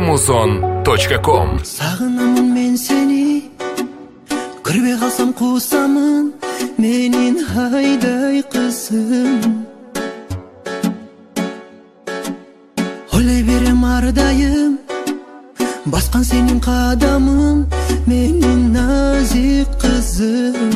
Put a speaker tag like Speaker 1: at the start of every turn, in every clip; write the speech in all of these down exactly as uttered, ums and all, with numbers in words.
Speaker 1: muzon точка ком.
Speaker 2: Сағынамын мен сені, көрбей қалсам қусамын, менің айдай қызым. Ойлай берем ардайым, басқан сенің қадамың, менің нәзік қызым.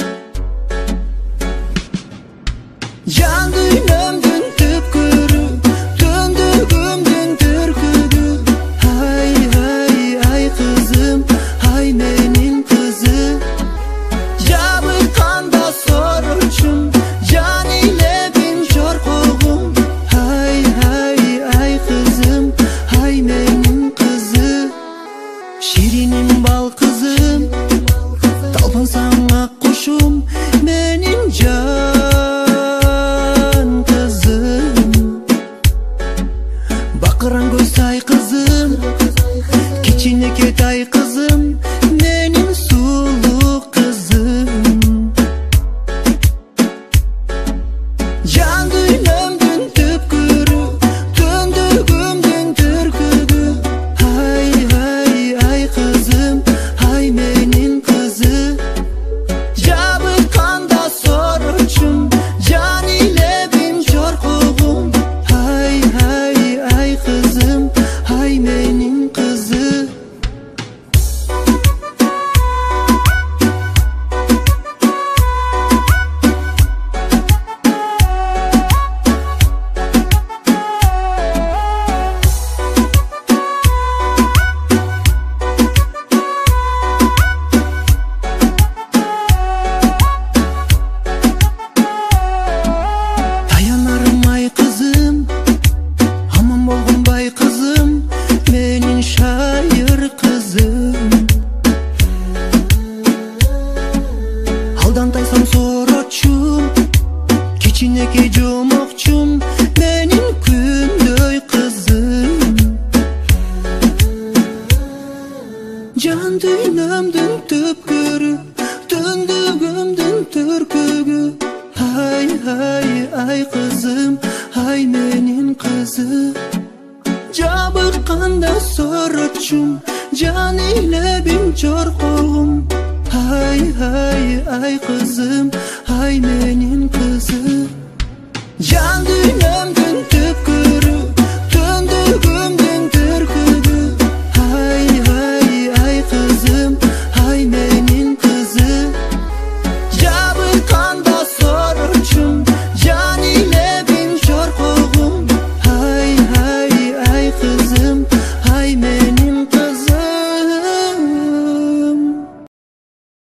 Speaker 2: Жан дүниемдің түпкірі, түндігімдің түркігі. Ай, ай, ай қызым, ай менің қызы. Жабыққанда сорычым, жан илебім жорқоғым. Ай, ай, ай қызым, ай менің қызы. Ширинім бал қызым, талпынсаң ақ құшым, менің жан қызым. Бақыран көз ай қызым, кичинекей тай қызым, менің сұлу қызым. Жан дүниемдің түпкірі, түндігімдің түркігі. Ай, ай, ай қызым, ай менің қызы. Жабыққанда сорычым, жан илебім жорқоғым. Ай, ай, ай қызым, ай менің қызы. Таянарым ай қызым, аман болғын бай қызым, менің шайыр қызым. Алдан тайсам сорочум, кичинекей жомоқчум, менің күндөй қызым. Жан дүниемдің түпкірі, түндігімдің түркігі. Ай, ай, ай қызым, ай менің қызы. Жабыққанда сорочум, жан илебім жорқоғым. Ай, ай, ай қызым, ай менің қызы.